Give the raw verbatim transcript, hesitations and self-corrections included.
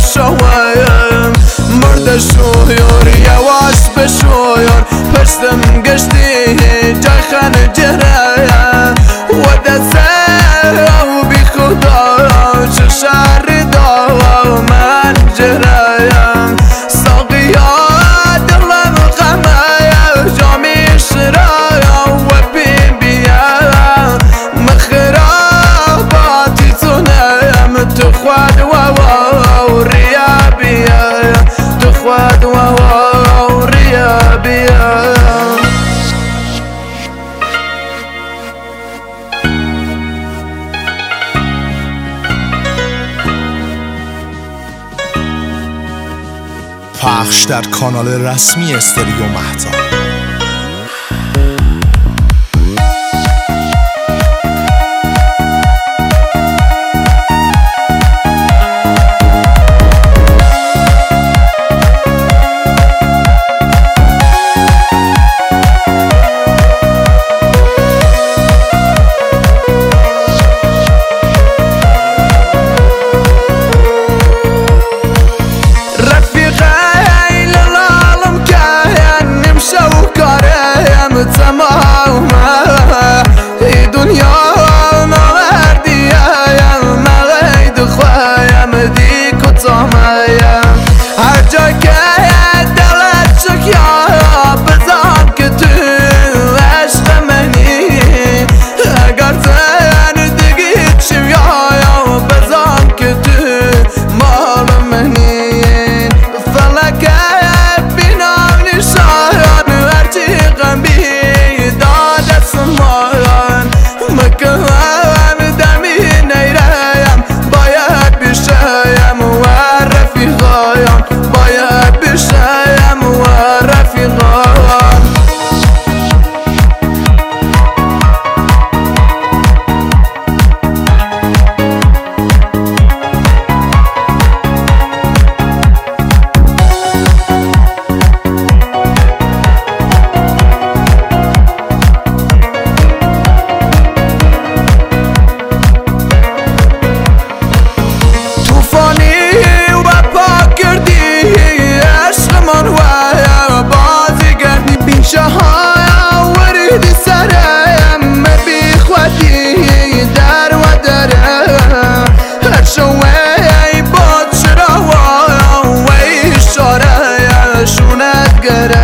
شوایم مرد شویار یواش بشویار پشتم گشتی جای خن جهره و دسته و بی خدا چه شهر دا من جهره ساقیا دلم غمه جامی شرایا و بی بیا مخراباتی تونم تو خود و و ریا بیا تو خود و و ریا بیا پخش در کانال رسمی استریو مهتاب. تمام ای دنیا مردیم مغید خوایم دی کتامیم هر جا که دلت شکیا بزن که تو عشق منی اگر تن دیگی چویا بزن که تو مال منی فلک بینام نشان هرچی غمی مکان دمی نیرم باید بشیم و رفیقایم باید بشیم و رفیقایم شونت گره